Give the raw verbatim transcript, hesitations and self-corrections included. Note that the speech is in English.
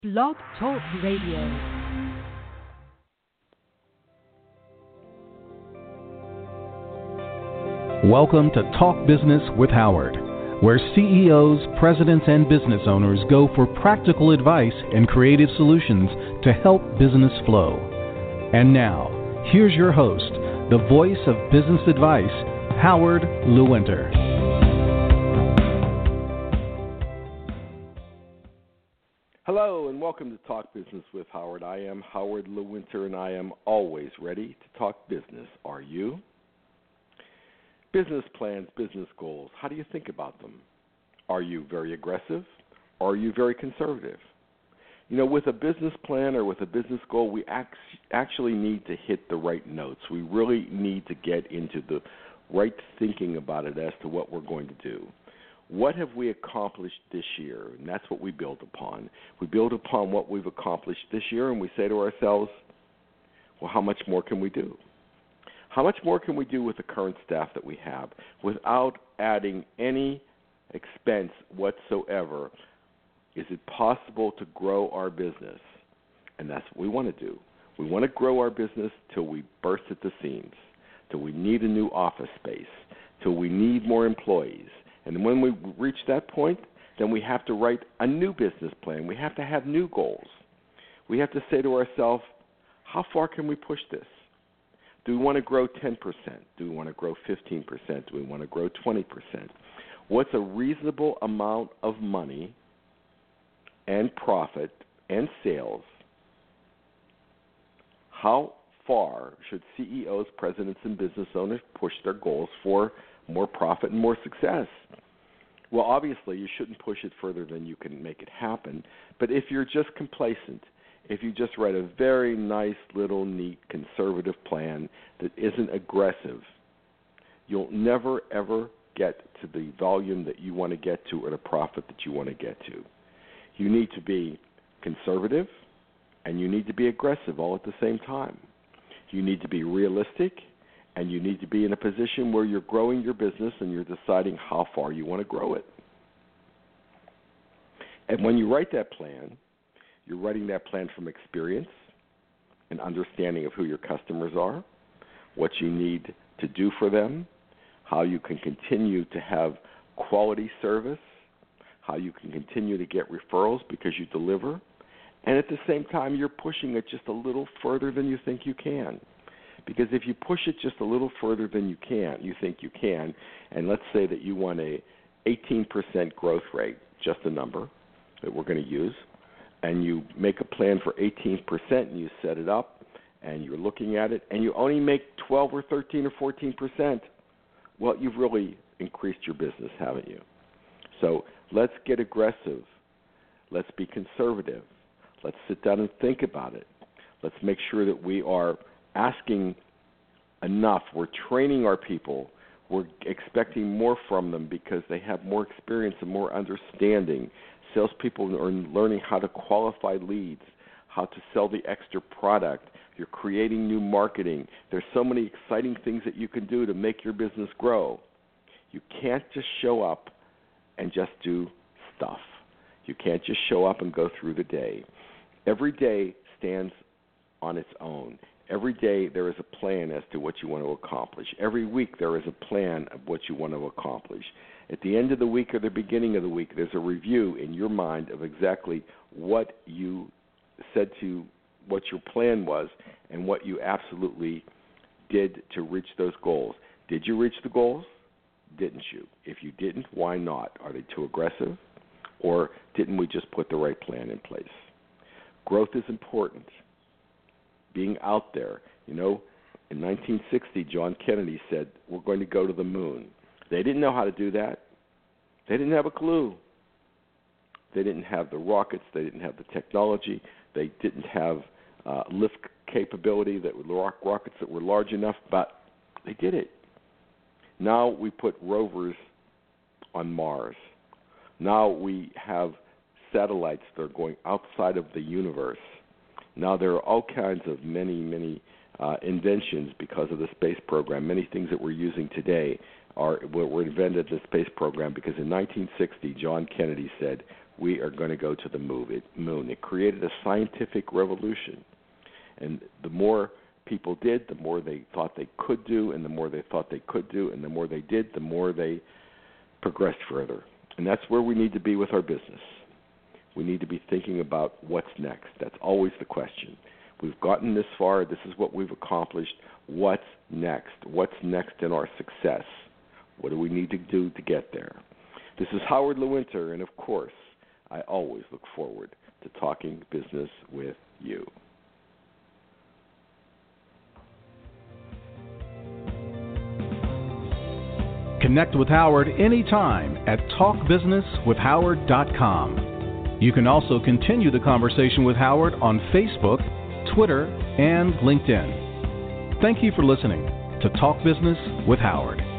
Blog Talk Radio. Welcome to Talk Business with Howard, where C E Os, presidents, and business owners go for practical advice and creative solutions to help business flow. And now, here's your host, the voice of business advice, Howard Lewinter. Hello and welcome to Talk Business with Howard. I am Howard Lewinter and I am always ready to talk business. Are you? Business plans, business goals, how do you think about them? Are you very aggressive or are you very conservative? You know, with a business plan or with a business goal, we act- actually need to hit the right notes. We really need to get into the right thinking about it as to what we're going to do. What have we accomplished this year? And that's what we build upon. We build upon what we've accomplished this year, and we say to ourselves, well, how much more can we do? How much more can we do with the current staff that we have without adding any expense whatsoever? Is it possible to grow our business? And that's what we want to do. We want to grow our business till we burst at the seams, till we need a new office space, till we need more employees. And when we reach that point, then we have to write a new business plan. We have to have new goals. We have to say to ourselves, how far can we push this? Do we want to grow ten percent? Do we want to grow fifteen percent? Do we want to grow twenty percent? What's a reasonable amount of money and profit and sales? How far should C E Os, presidents, and business owners push their goals for more profit and more success? Well, obviously, you shouldn't push it further than you can make it happen. But if you're just complacent, if you just write a very nice, little, neat, conservative plan that isn't aggressive, you'll never, ever get to the volume that you want to get to or the profit that you want to get to. You need to be conservative, and you need to be aggressive all at the same time. You need to be realistic, and you need to be in a position where you're growing your business and you're deciding how far you want to grow it. And when you write that plan, you're writing that plan from experience and understanding of who your customers are, what you need to do for them, how you can continue to have quality service, how you can continue to get referrals because you deliver, and at the same time you're pushing it just a little further than you think you can. Because if you push it just a little further than you can, you think you can, and let's say that you want a eighteen percent growth rate, just a number that we're going to use, and you make a plan for eighteen percent and you set it up and you're looking at it and you only make twelve or thirteen or fourteen percent, well, you've really increased your business, haven't you? So let's get aggressive. Let's be conservative. Let's sit down and think about it. Let's make sure that we are asking enough. We're training our people. We're expecting more from them because they have more experience and more understanding. Salespeople are learning how to qualify leads, how to sell the extra product. You're creating new marketing. There's so many exciting things that you can do to make your business grow. You can't just show up and just do stuff. You can't just show up and go through the day. Every day stands on its own. Every day there is a plan as to what you want to accomplish. Every week there is a plan of what you want to accomplish. At the end of the week or the beginning of the week, there's a review in your mind of exactly what you said to, what your plan was, and what you absolutely did to reach those goals. Did you reach the goals? Didn't you? If you didn't, why not? Are they too aggressive? Or didn't we just put the right plan in place? Growth is important. Being out there. You know, in nineteen sixty, John Kennedy said, we're going to go to the moon. They didn't know how to do that. They didn't have a clue. They didn't have the rockets. They didn't have the technology. They didn't have uh, lift capability, that were rockets that were large enough, but they did it. Now we put rovers on Mars. Now we have satellites that are going outside of the universe. Now there are all kinds of many, many uh, inventions because of the space program. Many things that we're using today are were invented in the space program because in nineteen sixty, John Kennedy said, we are going to go to the moon. It created a scientific revolution. And the more people did, the more they thought they could do, and the more they thought they could do, and the more they did, the more they progressed further. And that's where we need to be with our business. We need to be thinking about what's next. That's always the question. We've gotten this far. This is what we've accomplished. What's next? What's next in our success? What do we need to do to get there? This is Howard Lewinter, and of course, I always look forward to talking business with you. Connect with Howard anytime at talk business with howard dot com. You can also continue the conversation with Howard on Facebook, Twitter, and LinkedIn. Thank you for listening to Talk Business with Howard.